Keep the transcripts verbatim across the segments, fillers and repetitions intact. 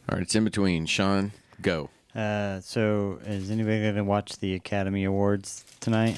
All right, it's in between. Sean, go. Uh, so, is anybody going to watch the Academy Awards tonight?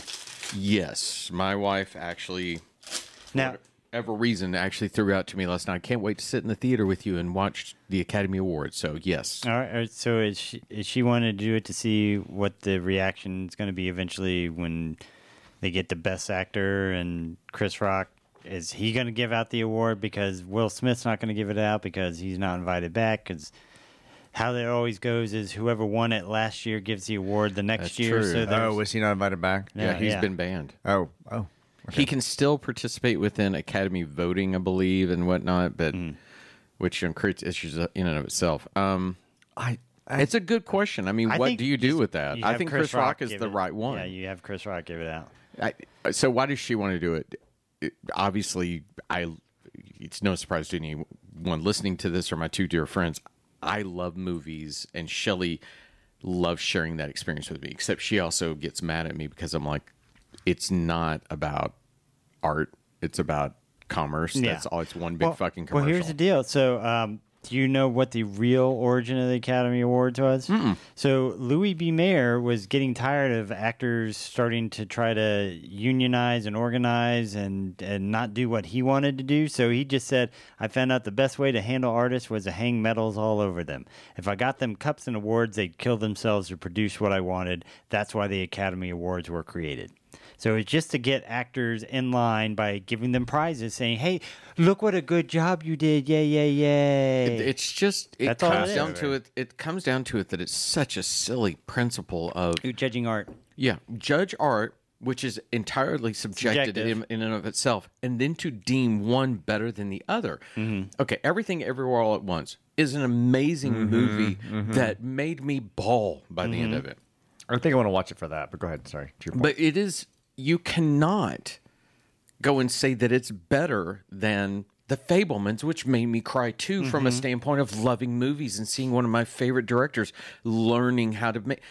Yes, my wife actually, Now, for whatever reason, actually threw out to me last night. I can't wait to sit in the theater with you and watch the Academy Awards. So, yes. all right. all right, So, is she, is she wanted to do it to see what the reaction is going to be eventually when they get the Best Actor and Chris Rock? Is he going to give out the award because Will Smith's not going to give it out because he's not invited back? Because how that always goes is whoever won it last year gives the award the next That's year. true. So Oh, there's- was he not invited back? Yeah, Yeah, he's yeah. been banned. Oh, oh. He can still participate within Academy voting, I believe, and whatnot, but which um, creates issues in and of itself. Um, I, I it's a good question. I mean, I what think do you do just- with that? you I have think Chris, Rock, is give the it- right one. Yeah, you have Chris Rock give it out. I, so why does she want to do it? It- Obviously, I. It's no surprise to anyone listening to this or my two dear friends. I love movies, and Shelley loves sharing that experience with me. Except she also gets mad at me because I'm like, it's not about art; it's about commerce. Yeah. That's all. It's one big well, fucking commercial. Well, here's the deal. So, um, do you know what the real origin of the Academy Awards was? Mm-mm. So, Louis B. Mayer was getting tired of actors starting to try to unionize and organize and, and not do what he wanted to do. So, he just said, I found out the best way to handle artists was to hang medals all over them. If I got them cups and awards, they'd kill themselves to produce what I wanted. That's why the Academy Awards were created. So it's just to get actors in line by giving them prizes, saying, "Hey, look what a good job you did! Yay, yay, yay!" It, it's just it That's all comes it down is. to it. It comes down to it that it's such a silly principle of You're judging art. yeah, judge art, which is entirely subjective, Subjective. In, in and of itself, and then to deem one better than the other. Mm-hmm. Okay, Everything Everywhere All at Once is an amazing movie that made me bawl by the end of it. I think I want to watch it for that, but go ahead. Sorry. To your point. But it is, you cannot go and say that it's better than The Fablemans, which made me cry too, from Mm-hmm. a standpoint of loving movies and seeing one of my favorite directors learning how to make.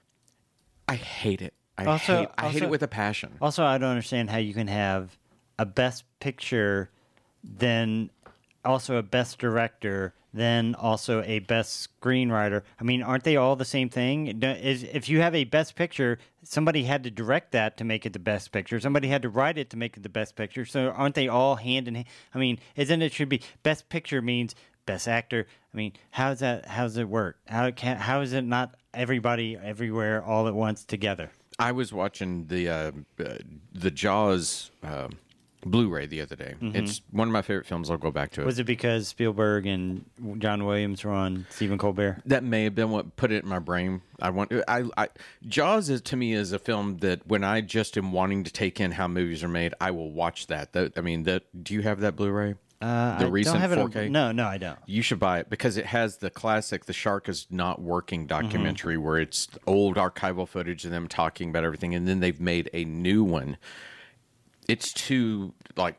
I hate it. I Also- hate. I hate also- it with a passion. Also, I don't understand how you can have a best picture, then also a best director, then also a best screenwriter. I mean, aren't they all the same thing? Do- Is if you have a best picture, somebody had to direct that to make it the best picture. Somebody had to write it to make it the best picture. So aren't they all hand in hand? I mean, isn't it should be best picture means best actor? I mean, how's that? How's it work? How can how is it not everybody everywhere all at once together? I was watching the uh, uh, the Jaws uh, Blu-ray the other day. It's one of my favorite films. I'll go back to it. Was it because Spielberg and John Williams were on Stephen Colbert? That may have been what put it in my brain. I want. I. I Jaws is to me is a film that when I just am wanting to take in how movies are made, I will watch that. That I mean, that. Do you have that Blu-ray? Uh, the I recent don't have it on- four K. No, no, I don't. You should buy it because it has the classic "The Shark Is Not Working" documentary where it's old archival footage of them talking about everything, and then they've made a new one. It's too like.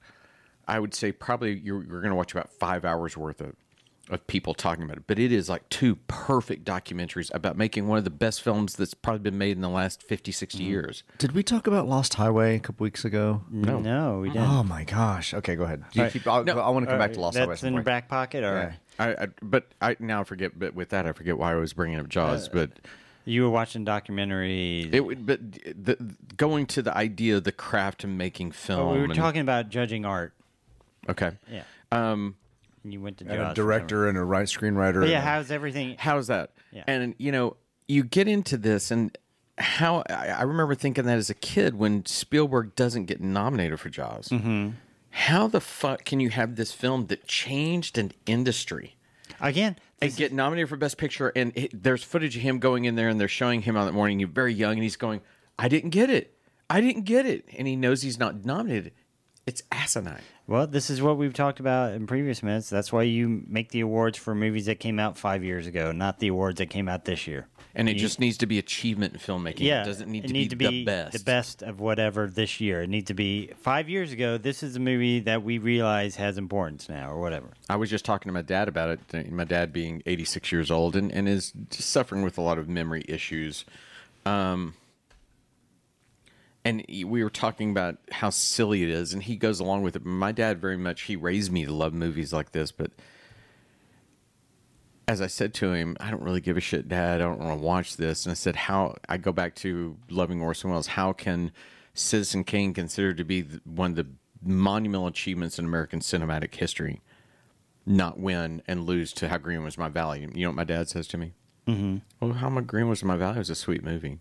I would say probably you're, you're going to watch about five hours worth of, of people talking about it. But it is like two perfect documentaries about making one of the best films that's probably been made in the last fifty, sixty years. Did we talk about Lost Highway a couple weeks ago? No, no, we didn't. Oh my gosh. Okay, go ahead. You Right. keep, I'll, No. I want to come All back to right, Lost Highway. That's at some in your point. back pocket, or Yeah. I, I but I now forget. But with that, I forget why I was bringing up Jaws. but you were watching documentaries. it would. But the, going to the idea of the craft of making film. Oh, we were and- talking about judging art. Okay. Yeah. Um. You went to And Jaws a director and a right screenwriter. But yeah, and a- how's everything? How's that? Yeah. And you know, you get into this, and how I, I remember thinking that as a kid when Spielberg doesn't get nominated for Jaws. Mm-hmm. How the fuck can you have this film that changed an industry Again, and this get nominated for Best Picture? And it, there's footage of him going in there, and they're showing him on that morning. You're very young, and he's going, "I didn't get it. I didn't get it," and he knows he's not nominated. It's asinine. Well, this is what we've talked about in previous minutes. That's why you make the awards for movies that came out five years ago, not the awards that came out this year. And it You- just needs to be achievement in filmmaking. Yeah, It doesn't need it to, need be, the best. The best of whatever this year. It needs to be five years ago. This is a movie that we realize has importance now, or whatever. I was just talking to my dad about it. My dad being eighty-six years old and, and is just suffering with a lot of memory issues. Um, and he- we were talking about how silly it is, and he goes along with it. My dad very much, he raised me to love movies like this, but as I said to him, I don't really give a shit, Dad. I don't want to watch this. And I said, how, I go back to loving Orson Welles. How can Citizen Kane considered to be the, one of the monumental achievements in American cinematic history not win and lose to How Green Was My Valley? You know what my dad says to me? Mm-hmm. Well, How Green Was My Valley was a sweet movie.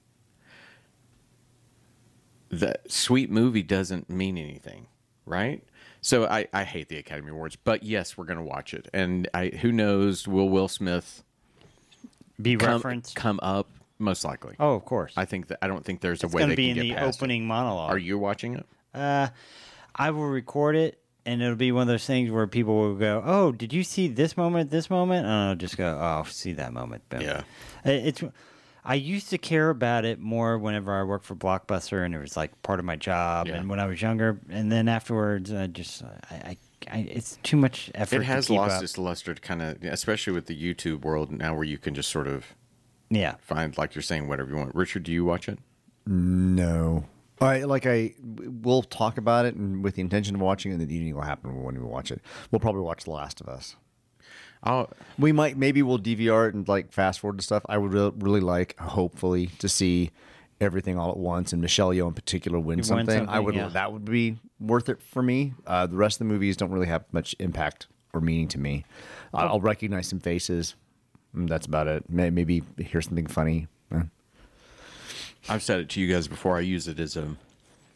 The sweet movie doesn't mean anything, right? So I, I hate the Academy Awards, but yes, we're going to watch it. And I, who knows, will Will Smith Be come, referenced? come up? Most likely. Oh, of course. I think that I don't think there's a It's way going they to be can in get the past opening it. monologue. Are you watching it? Uh, I will record it, and it'll be one of those things where people will go, "Oh, did you see this moment? This moment?" And I'll just go, "Oh, see that moment." Boom. Yeah. It's. I used to care about it more whenever I worked for Blockbuster, and it was like part of my job. Yeah. And when I was younger, and then afterwards, I just, I, I, I it's too much effort. It has to keep lost up. its luster, kind of, especially with the YouTube world now, where you can just sort of Yeah. find, like you're saying, whatever you want. Richard, do you watch it? No. I like I we'll talk about it and with the intention of watching it, and the evening will happen when we watch it. We'll probably watch The Last of Us. I'll, We might maybe we'll D V R it and like fast forward to stuff. I would re- really like, hopefully, to see Everything All at Once and Michelle Yeoh in particular win Win something. something, I would yeah. that would be worth it for me. Uh, the rest of the movies don't really have much impact or meaning to me. Uh, I'll recognize some faces. And that's about it. May- Maybe hear something funny. Eh. I've said it to you guys before. I use it as a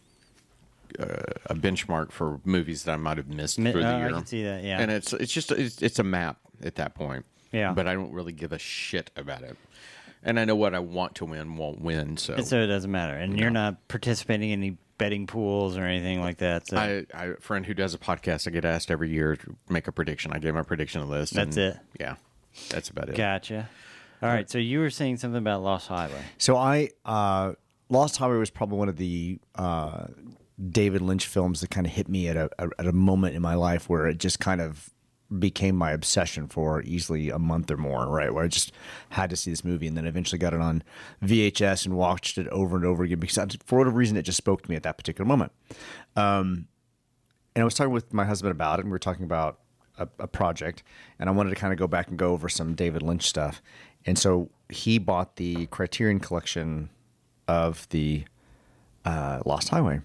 uh, a benchmark for movies that I might have missed Mi- through the uh, I year. can see that, yeah. And it's it's just it's, it's a map at that point. Yeah. But I don't really give a shit about it. And I know what I want to win won't win. So And so it doesn't matter. And you're not participating in any betting pools or anything like that. So I, I a friend who does a podcast, I get asked every year to make a prediction. I give my prediction list. That's and, it? Yeah, that's about it. Gotcha. All right. So you were saying something about Lost Highway. So I uh, Lost Highway was probably one of the uh, David Lynch films that kind of hit me at a, a at a moment in my life where it just kind of became my obsession for easily a month or more, right? Where I just had to see this movie, and then eventually got it on V H S and watched it over and over again because I, for whatever reason it just spoke to me at that particular moment. Um, and I was talking with my husband about it, and we were talking about a, a project, and I wanted to kind of go back and go over some David Lynch stuff. And so he bought the Criterion collection of the uh, Lost Highway,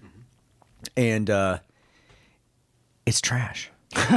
and uh, it's trash.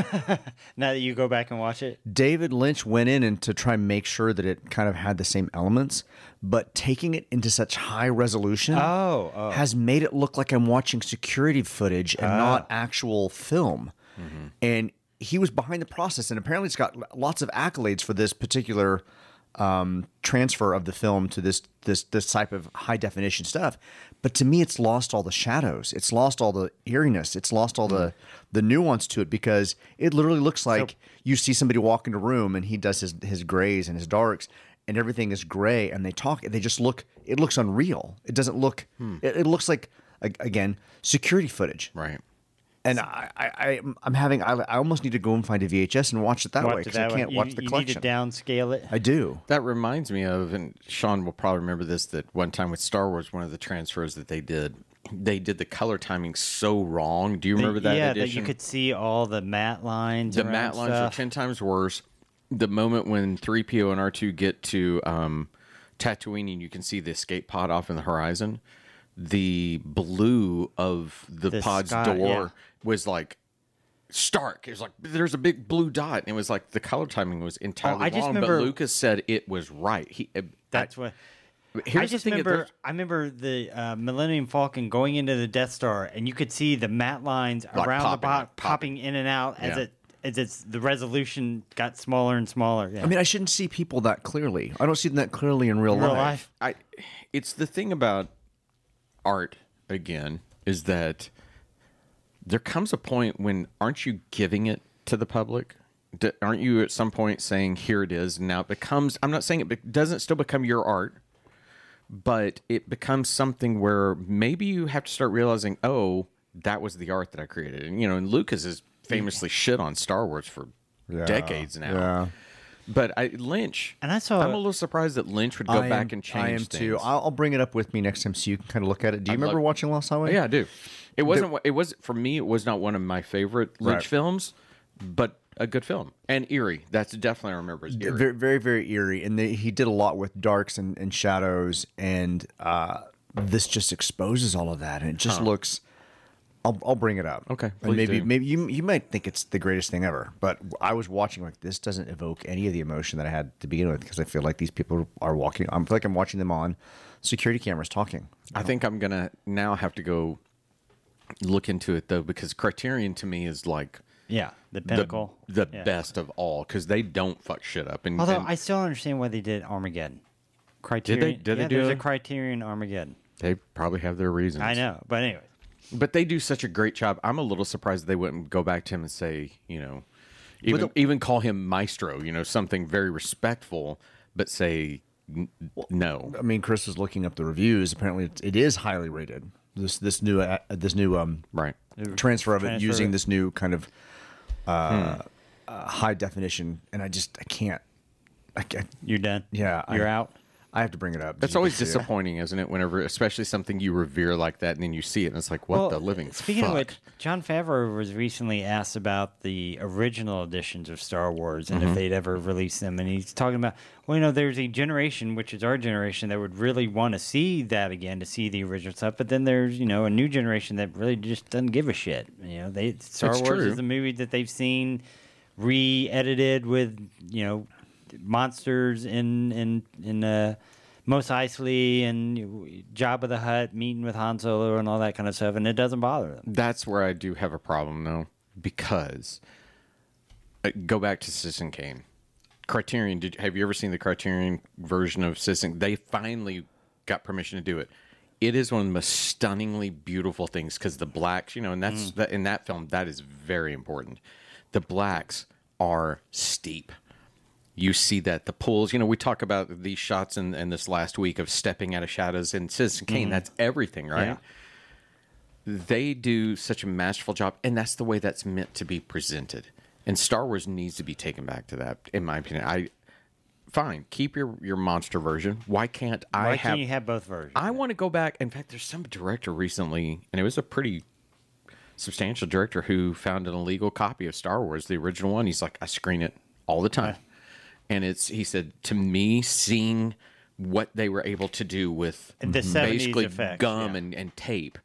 Now that you go back and watch it, David Lynch went in and to try and make sure that it kind of had the same elements, but taking it into such high resolution Oh, oh. has made it look like I'm watching security footage and not actual film. And he was behind the process, and apparently it's got lots of accolades for this particular um, transfer of the film to this this this type of high definition stuff. But to me, it's lost all the shadows. It's lost all the eeriness. It's lost all the the nuance to it because it literally looks like you see somebody walk into a room and he does his his grays and his darks and everything is gray and they talk. They just look. It looks unreal. It doesn't look. It, it looks like a- again security footage. Right. And I, I, I, I'm having. I, I almost need to go and find a V H S and watch it that way watch it because I that way. can't You- watch the you collection. need to downscale it. I do. That reminds me of, and Sean will probably remember this, that one time with Star Wars, one of the transfers that they did, they did the color timing so wrong. Do you remember that yeah, edition? that you could see all the matte lines. The around matte lines stuff. are ten times worse. The moment when three P O and R two get to um, Tatooine and you can see the escape pod off in the horizon, the blue of the, The pod's sky, door yeah. was like stark. It was like there's a big blue dot, and it was like the color timing was entirely Oh, I just wrong. remember- but Lucas said it was right. He uh, That's I, what. Here's I just the thing, remember. there's- I remember the uh, Millennium Falcon going into the Death Star, and you could see the matte lines Like around popping, the bo- like popping. popping. in and out as Yeah. it as it's the resolution got smaller and smaller. Yeah. I mean, I shouldn't see people that clearly. I don't see them that clearly in real, real life. life. I, it's the thing about art again is that there comes a point when aren't you giving it to the public? D- aren't you at some point saying here it is? And now it becomes. I'm not saying it be- doesn't still become your art, but it becomes something where maybe you have to start realizing, oh, that was the art that I created. And you know, and Lucas has famously shit on Star Wars for Yeah, decades now. yeah. But I, Lynch, And I saw- I'm a little surprised that Lynch would go I back am- and change I am things. too. I'll, I'll bring it up with me next time so you can kind of look at it. Do you I'd remember love- watching Lost Highway? Yeah, I do. It wasn't. It was for me. It was not one of my favorite Lynch Right. films, but a good film. And eerie. That's definitely I remember as eerie. Very, very, very eerie. And they, he did a lot with darks and, and shadows, and uh, this just exposes all of that, and it just Huh. looks. I'll, I'll bring it up. Okay, And please maybe do. maybe you you might think it's the greatest thing ever, but I was watching like this doesn't evoke any of the emotion that I had to begin with, because I feel like these people are walking. I feel like I'm watching them on security cameras talking. I think I'm gonna now have to go look into it though, because Criterion to me is like Yeah, the the, pinnacle. the Yeah. best of all, because they don't fuck shit up. And, Although and I still don't understand why they did Armageddon. Criterion. Did they yeah, do there's a a- Criterion Armageddon. they probably have their reasons. I know, but anyway. But they do such a great job. I'm a little surprised they wouldn't go back to him and say, you know, even the- even call him Maestro, you know, something very respectful, but say n- no. I mean, Chris was looking up the reviews. Apparently, it, it is highly rated. This this new uh, this new um Right. transfer of it Transfer using it. this new kind of uh, uh, high definition, and I just I can't. I can't You're done. Yeah, I- You're out. I have to bring it up. That's You always can see it. disappointing, isn't it? Whenever, especially something you revere like that, and then you see it, and it's like, what Well, the living Speaking fuck? of which, John Favreau was recently asked about the original editions of Star Wars and if they'd ever released them, and he's talking about, well, you know, there's a generation, which is our generation, that would really want to see that again, to see the original stuff. But then there's, you know, a new generation that really just doesn't give a shit. You know, they Star It's Wars true. is a movie that they've seen re-edited with, you know, monsters in in in uh. Mos Eisley and Jabba the Hutt meeting with Han Solo and all that kind of stuff, and it doesn't bother them. That's where I do have a problem, though, because uh, go back to Citizen Kane. Criterion, did have you ever seen the Criterion version of Citizen? They finally got permission to do it. It is one of the most stunningly beautiful things, because the blacks, you know, and that's that, in that film that is very important. The blacks are steep. You see that the pools, you know, we talk about these shots in, in this last week of stepping out of shadows in Citizen Kane. That's everything, right? Yeah. They do such a masterful job, and that's the way that's meant to be presented. And Star Wars needs to be taken back to that, in my opinion. I fine, keep your, your monster version. Why can't I Why have? can't you have both versions? I want to go back. In fact, there's some director recently, and it was a pretty substantial director who found an illegal copy of Star Wars, the original one. He's like, I screen it all the time. And it's, he said, to me, seeing what they were able to do with The seventies basically effects, gum yeah. and, and tape,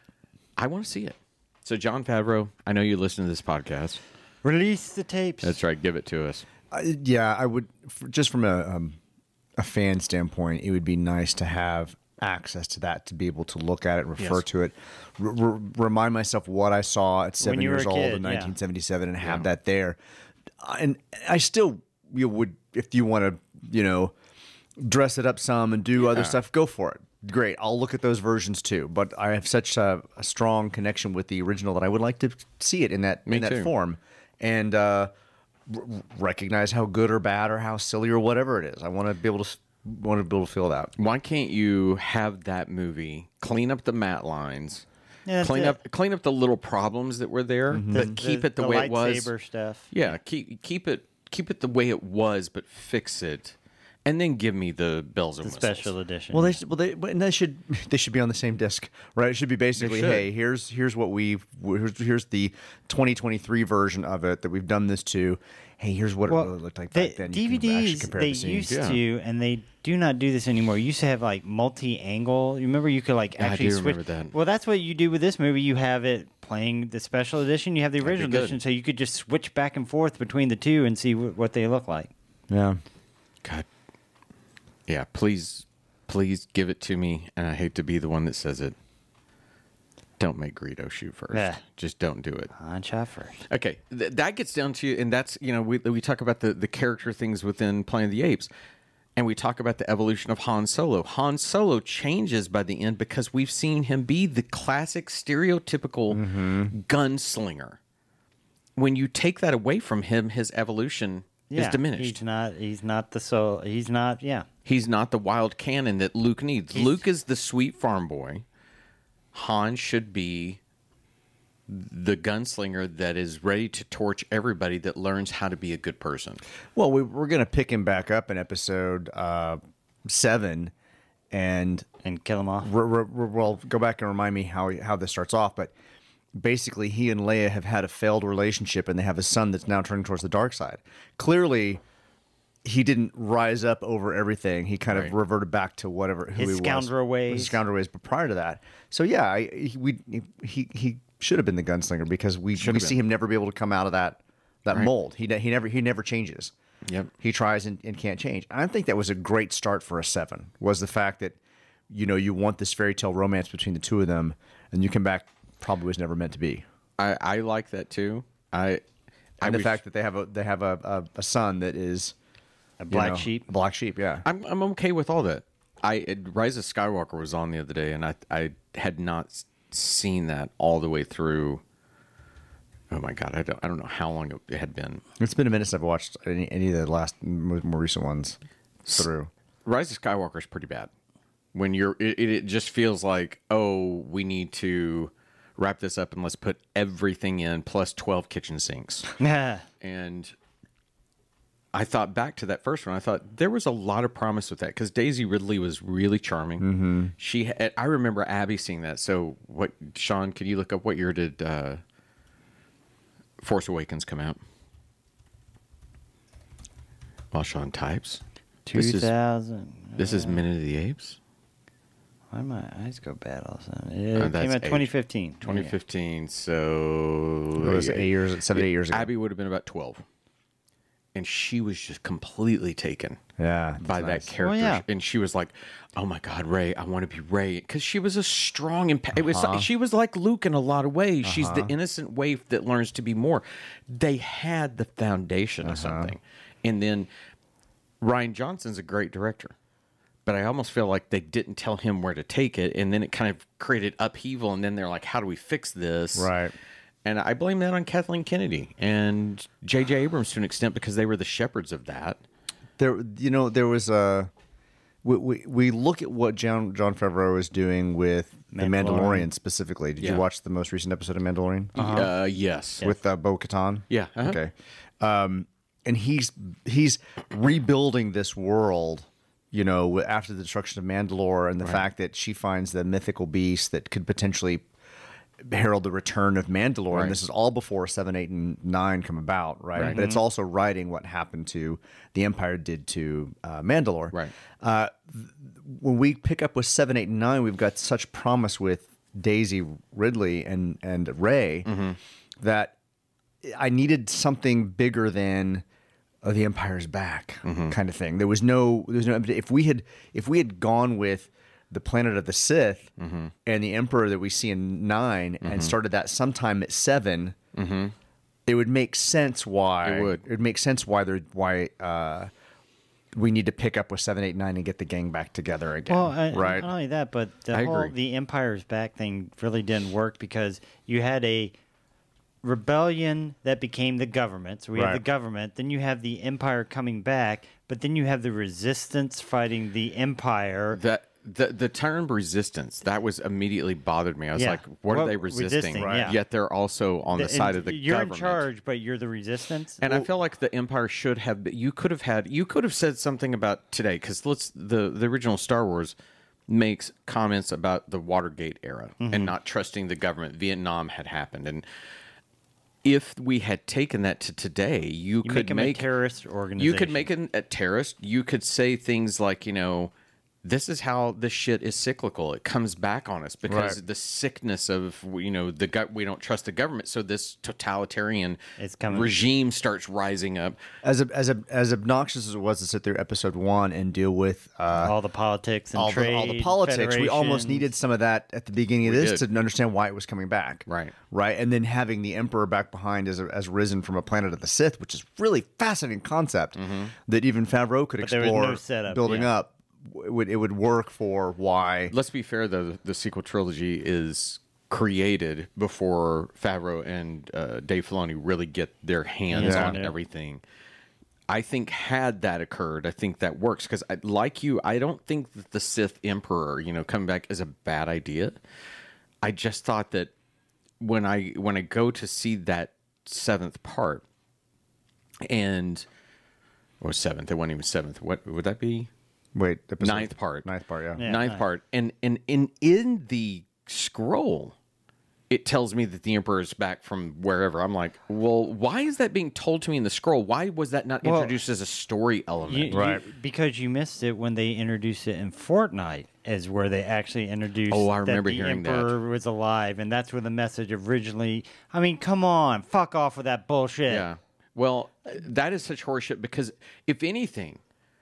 I want to see it. So, John Favreau, I know you listen to this podcast. Release the tapes. That's right. Give it to us. Uh, yeah, I would f- just from a um, a fan standpoint, it would be nice to have access to that, to be able to look at it, refer Yes. to it, r- r- remind myself what I saw at seven you were years a old kid, in yeah. nineteen seventy-seven, and have that there. Uh, And I still you would, if you want to, you know, dress it up some and do other stuff, go for it. Great, I'll look at those versions too. But I have such a, a strong connection with the original that I would like to see it in that Me in that too. form, and uh, r- recognize how good or bad or how silly or whatever it is. I want to be able to want to be able to feel that. Why can't you have that movie clean up the matte lines, Yeah, that's clean it. up clean up the little problems that were there, but keep it the, way it was. lightsaber stuff. Yeah, keep keep it keep it the way it was, but fix it, and then give me the bells and The whistles. special edition. Well, they should- well they but- and they should they should be on the same disc, right? It should be basically, should. hey, here's here's what we've here's, here's the twenty twenty-three version of it that we've done this to. Hey, here's what it really looked like they- back then. You can actually D V Ds compare they the scenes. used Yeah. to, and they do not do this anymore. You used to have like multi-angle. You remember you could like I actually do switch. remember that. Well, that's what you do with this movie. You have it playing the special edition. You have the original good. edition, so you could just switch back and forth between the two and see wh- what they look like. Yeah. God, yeah, please, please give it to me. And I hate to be the one that says it. Don't make Greedo shoot first. Yeah. Just don't do it. On shot first. Okay, th- that gets down to, and that's, you know, we we talk about the the character things within Planet of the Apes, and we talk about the evolution of Han Solo. Han Solo changes by the end because we've seen him be the classic stereotypical gunslinger. When you take that away from him, his evolution Yeah, is diminished. He's not. He's not the soul. He's not. Yeah. He's not the wild cannon that Luke needs. Luke is the sweet farm boy. Han should be the gunslinger that is ready to torch everybody, that learns how to be a good person. Well, we, we're going to pick him back up in episode uh, seven, and And kill him off. re- re- re- well, go back and remind me how how this starts off. But basically he and Leia have had a failed relationship, and they have a son that's now turning towards the dark side. Clearly, he didn't rise up over everything. He kind Right. of reverted back to whatever who His he was. scoundrel ways. His scoundrel ways. But prior to that, so yeah, I, he, we he he should have been the gunslinger because we we been. see him never be able to come out of that that mold. He he never he never changes. Yep. He tries and, and can't change. I think that was a great start for a seven. Was the fact that you know you want this fairy tale romance between the two of them, and you come back probably was never meant to be. I, I like that too. I And I the wish- fact that they have a they have a a, a son that is A you black know, sheep. Black sheep, yeah. I'm I'm okay with all that. I it, Rise of Skywalker was on the other day, and I I had not s- seen that all the way through. Oh my god, I don't I don't know how long it had been. It's been a minute since I've watched any, any of the last more, more recent ones through. Rise of Skywalker is pretty bad. When you're, it, it it just feels like, oh, we need to wrap this up and let's put everything in plus twelve kitchen sinks. And I thought back to that first one. I thought there was a lot of promise with that because Daisy Ridley was really charming. Mm-hmm. She, had, I remember Abby seeing that. So, what, Sean? Could you look up what year did uh, Force Awakens come out? While Sean types, Two This is- thousand. this is Minute of the Apes. Why my eyes go bad all of a sudden? It Uh, that's came out age. twenty fifteen. twenty fifteen. So It was eight years, seven, eight years ago. Abby would have been about twelve, and she was just completely taken. Yeah, by that's that nice. character, Well, yeah. and she was like, "Oh my God, Ray, I want to be Ray," because she was a strong and it was Uh-huh. like, she was like Luke in a lot of ways. She's the innocent waif that learns to be more. They had the foundation Uh-huh. of something, and then Ryan Johnson's a great director. But I almost feel like they didn't tell him where to take it, and then it kind of created upheaval. And then they're like, "How do we fix this?" Right. And I blame that on Kathleen Kennedy and J J. Abrams to an extent because they were the shepherds of that. There, you know, there was a. We, we, we look at what John John Favreau is doing with the Mandalorian. Mandalorian specifically. Did Yeah. you watch the most recent episode of Mandalorian Uh, yes. with uh, Bo Katan? Yeah, uh-huh. Okay. Um, and he's he's rebuilding this world. You know, after the destruction of Mandalore and the fact that she finds the mythical beast that could potentially herald the return of Mandalore, Right. and this is all before seven, eight, and nine come about, right? Right. But it's also writing what happened to the Empire did to uh, Mandalore. Right. Uh, th- when we pick up with seven, eight, and nine, we've got such promise with Daisy Ridley and and Rey Mm-hmm. that I needed something bigger than oh, the Empire's back Mm-hmm. kind of thing. There was no, there was no. If we had, if we had gone with the Planet of the Sith Mm-hmm. and the Emperor that we see in 9 and started that sometime at seven, it would make sense why Mm-hmm. It would. It would make sense why there why uh, we need to pick up with seven, eight, nine and get the gang back together again. Well, I, right? not only that, but the I whole agree. the Empire's back thing really didn't work because you had a rebellion that became the government. So we have Right. the government, then you have the Empire coming back, but then you have the resistance fighting the Empire. That the the term resistance that was immediately bothered me. I was Yeah. like, "What Well, are they resisting?" resisting, Right. yeah. Yet they're also on the, And side of the you're government. in charge, but you're the resistance. And I feel like the Empire should have. been- You could have had. You could have said something about today because let's the the original Star Wars makes comments about the Watergate era Mm-hmm. and not trusting the government. Vietnam had happened, and if we had taken that to today, you, you could make them make a terrorist organization. You could make it a terrorist. You could say things like, you know, this is how this shit is cyclical. It comes back on us because Right. the sickness of, you know, the gut. We don't trust the government, so this totalitarian It's coming. regime starts rising up. as as as obnoxious as it was to sit through episode one and deal with uh, all the politics and all, trade, the, all the politics, we almost federations. needed some of that at the beginning of We this did. to understand why it was coming back. Right. Right. And then having the Emperor back behind as, as risen from a planet of the Sith, which is really fascinating concept that even Favreau could But there was explore no setup, building yeah. up. It would, it would work for why. Let's be fair, though. The sequel trilogy is created before Favreau and uh, Dave Filoni really get their hands Yeah. on Yeah. everything. I think had that occurred, I think that works because, like you, I don't think that the Sith Emperor, you know, coming back is a bad idea. I just thought that when I when I go to see that seventh part, and or seventh, it wasn't even seventh. What would that be? Wait, episode- Ninth part. Ninth part, yeah. Yeah. Ninth ninth. part, and and in in the scroll, it tells me that the Emperor is back from wherever. I'm like, well, why is that being told to me in the scroll? Why was that not Well, introduced as a story element? You- you- because you missed it when they introduced it in Fortnite, is where they actually introduced Oh, I remember that the hearing that. Emperor was alive, and that's where the message originally. I mean, come on, fuck off with that bullshit. Yeah. Well, that is such horseshit because if anything,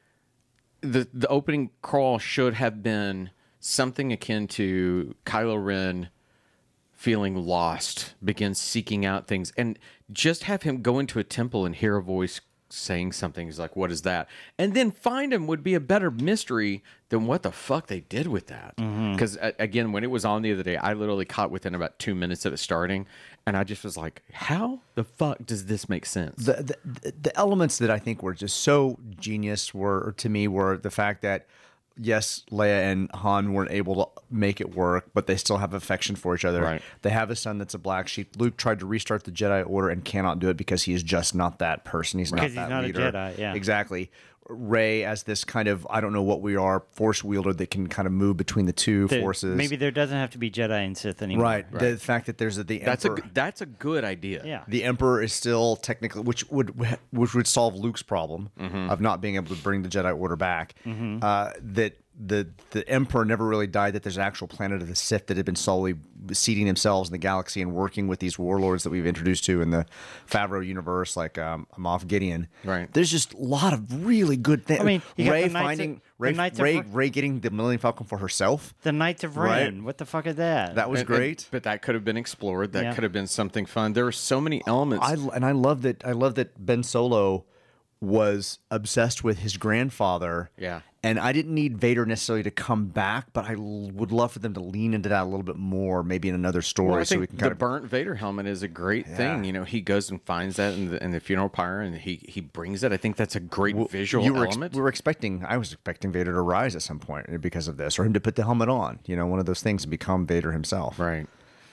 the the opening crawl should have been something akin to Kylo Ren feeling lost, begins seeking out things, and just have him go into a temple and hear a voice saying something. He's like, what is that? And then find him would be a better mystery than what the fuck they did with that. Because, mm-hmm. again, when it was on the other day, I literally caught within about two minutes of it starting, and I just was like, how the fuck does this make sense? The, the, the elements that I think were just so genius were, to me, were the fact that, yes, Leia and Han weren't able to make it work, but they still have affection for each other. Right. They have a son that's a black sheep. Luke tried to restart the Jedi Order and cannot do it because he is just not that person. He's Because not he's that not a leader. Jedi, yeah. Exactly. Rey as this kind of, I don't know what we are, force wielder that can kind of move between the two There- forces. Maybe there doesn't have to be Jedi and Sith anymore. Right. The fact that there's a, the That's a Emperor. g- that's a good idea. Yeah. The Emperor is still technically, which would which would solve Luke's problem Mm-hmm. of not being able to bring the Jedi Order back. Uh, that the the Emperor never really died. That there's an actual planet of the Sith that had been slowly seeding themselves in the galaxy and working with these warlords that we've introduced to in the Favreau universe, like um, Moff Gideon. Right. There's just a lot of really good things. I mean, you got Ray the Knights of- finding the Ray Knights of Ray, Ren- Ray getting the Millennium Falcon for herself. The Knights of Right. Ren. What the fuck is that? That was And- and- great. but that could have been explored. That Yeah. could have been something fun. There were so many elements. I and I love that. I love that Ben Solo was obsessed with his grandfather. Yeah. And I didn't need Vader necessarily to come back, but I l- would love for them to lean into that a little bit more, maybe in another story, Well, I so think we can the kind of. burnt Vader helmet is a great thing. You know, he goes and finds that in the, in the funeral pyre, and he he brings it. I think that's a great visual you were ex- element. we were expecting. I was expecting Vader to rise at some point because of this, or him to put the helmet on. You know, one of those things and become Vader himself. Right.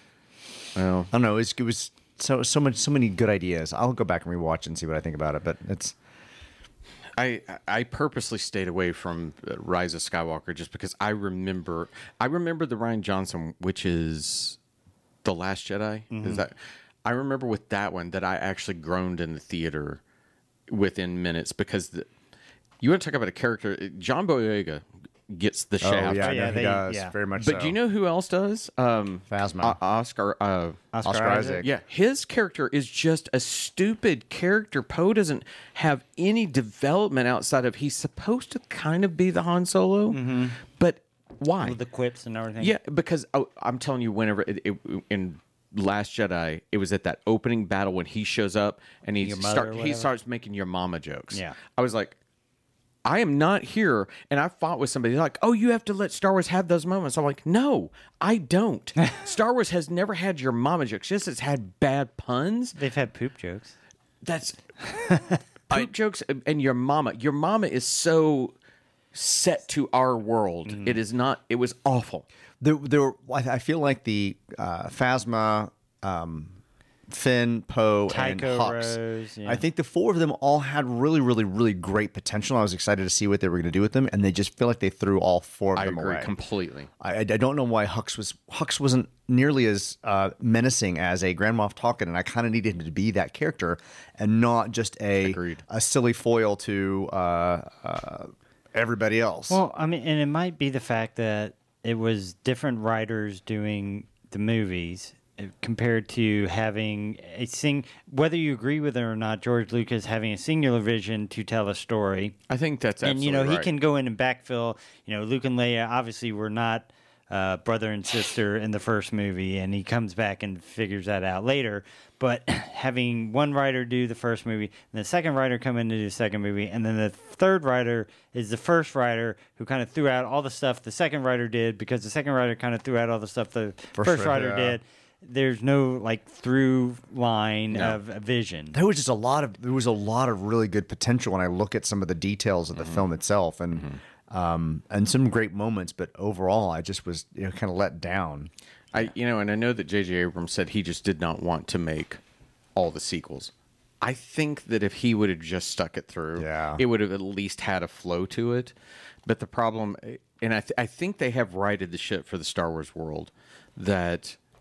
Well, I don't know. It was, it was so so much so many good ideas. I'll go back and rewatch and see what I think about it. But it's. I I purposely stayed away from uh, Rise of Skywalker just because I remember I remember the Ryan Johnson, which is The Last Jedi. Is that I remember with that one that I actually groaned in the theater within minutes because the, you want to talk about a character. John Boyega gets the Oh shaft. yeah, Oh, yeah, no, he they- does yeah. very much. But so. do you know who else does? Um, Phasma. O- Oscar. Uh, Oscar, Oscar Isaac? Isaac. yeah, his character is just a stupid character. Poe doesn't have any development outside of he's supposed to kind of be the Han Solo, but why? With the quips and everything. Yeah, because oh, I'm telling you, whenever it, it, in Last Jedi, it was at that opening battle when he shows up and he Your mother start or he whatever? starts making your mama jokes. Yeah. I was like, I am not here, and I fought with somebody like, oh, you have to let Star Wars have those moments. I'm like, no, I don't. Star Wars has never had your mama jokes. Yes, it's had bad puns. They've had poop jokes. That's poop jokes and your mama. Your mama is so set to our world. Mm-hmm. It is not. It was awful. There, there. were- I I feel like the uh, Phasma, um, Finn, Poe, and Tycho Hux. Rose, yeah. I think the four of them all had really, really, really great potential. I was excited to see what they were going to do with them, and they just feel like they threw all four of I them agree away. completely. I, I don't know why Hux was Hux wasn't nearly as uh, menacing as a Grand Moff Tarkin, and I kind of needed him to be that character and not just a Agreed. a silly foil to uh, uh, everybody else. Well, I mean, and it might be the fact that it was different writers doing the movies uh, compared to having a sing. Whether you agree with it or not, George Lucas having a singular vision to tell a story, I think that's and absolutely you know he right. can go in and backfill. You know, Luke and Leia obviously were not uh, brother and sister in the first movie, and he comes back and figures that out later. But having one writer do the first movie, and the second writer come in to do the second movie, and then the third writer is the first writer who kind of threw out all the stuff the second writer did because the second writer kind of threw out all the stuff the First first, writer, writer yeah. did. There's no like through line No. of a vision. there was just a lot of there was a lot of really good potential when I look at some of the details of the film itself, and um, and some great moments. But overall, I just was you know kind of let down. I you know, and I know that J J Abrams said he just did not want to make all the sequels. I think that if he would have just stuck it through, Yeah. it would have at least had a flow to it. But the problem, and I, th- I think they have righted the ship for the Star Wars world, that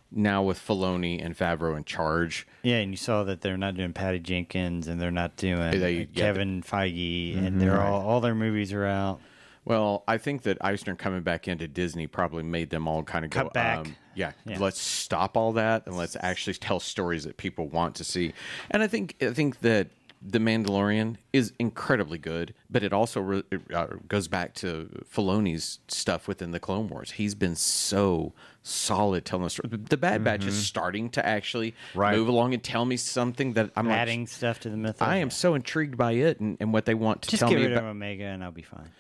now with Filoni and Favreau in charge. Yeah, and you saw that they're not doing Patty Jenkins and they're not doing They- uh, yeah, Kevin Feige, and they're all all their movies are out. Well, I think that Eisner coming back into Disney probably made them all kind of go, Cut back. Um, yeah, Yeah. let's stop all that and let's actually tell stories that people want to see. And I think I think that The Mandalorian is incredibly good, but it also re- uh, goes back to Filoni's stuff within the Clone Wars. He's been so solid telling the story. The Bad Batch is starting to actually Right. move along and tell me something that I'm Adding like, stuff to the myth. I am so intrigued by it and, and what they want to Just tell get me rid about. of Omega and I'll be fine.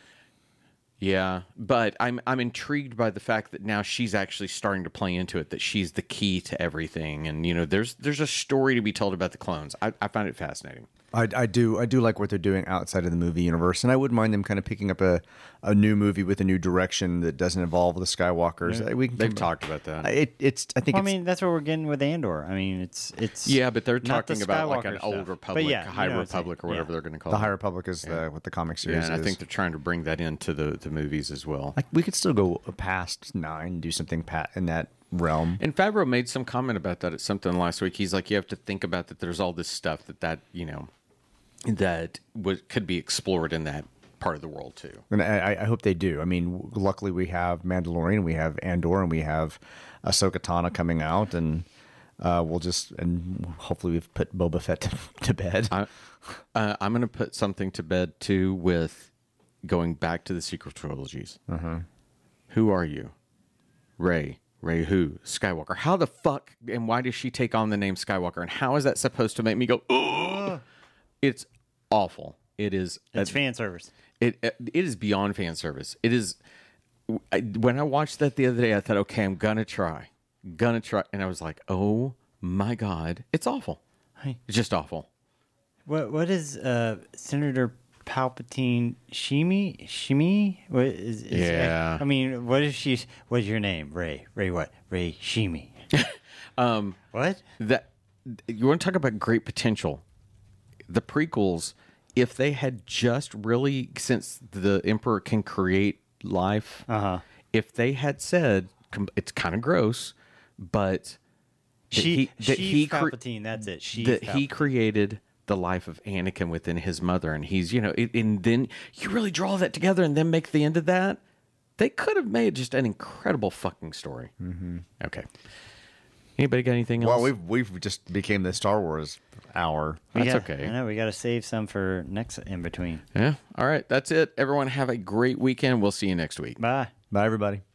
Yeah, but I'm I'm intrigued by the fact that now she's actually starting to play into it, that she's the key to everything, and you know, there's there's a story to be told about the clones. I, I find it fascinating. I, I do I do like what they're doing outside of the movie universe, and I wouldn't mind them kind of picking up a, a new movie with a new direction that doesn't involve the Skywalkers. Uh, We can They've come- talked about that. It, it's I think Well, I it's, mean, that's what we're getting with Andor. I mean, it's it's Yeah, but they're not the talking about like an Skywalker old stuff. Republic, But yeah, High you know what I'm saying. Republic, or whatever Yeah. they're going to call the it. High Republic is the, what the comic Yeah, series and I is. think they're trying to bring that into the, the movies as well. Like we could still go past nine, and do something pat in that realm. And Favreau made some comment about that at something last week. He's like, you have to think about that. There's all this stuff that that you know that would could be explored in that part of the world too. And I, I hope they do. I mean, luckily we have Mandalorian, we have Andor, and we have Ahsoka Tano coming out, and uh, we'll just and hopefully we've put Boba Fett to, to bed. I, uh, I'm going to put something to bed too with going back to the sequel trilogies. Uh-huh. Who are you? Rey. Rey who? Skywalker. How the fuck and why does she take on the name Skywalker? And how is that supposed to make me go, ugh? It's awful. It is. it's fan service. It it is beyond fan service. It is. I, when I watched that the other day, I thought, okay, I'm gonna try, gonna try, and I was like, oh my god, it's awful. Hey. It's just awful. What what is uh, Senator Palpatine Shimi Shimi? What is, is Yeah. I mean, what is she? What's your name? Ray Ray what? Ray Shimi. um. What? That you want to talk about great potential? The prequels, if they had just really, since the Emperor can create life, Uh-huh. if they had said, com- it's kind of gross, but that She he, that she's he cre- Palpatine. That's it. She's that he Palpatine. created the life of Anakin within his mother, and he's you know, it, and then you really draw that together, and then make the end of that. They could have made just an incredible fucking story. Mm-hmm. Okay. Anybody got anything else? Well, we've we've just became the Star Wars hour. We That's got- okay. I know we got to save some for next in between. Yeah. All right. That's it. Everyone have a great weekend. We'll see you next week. Bye. Bye, everybody.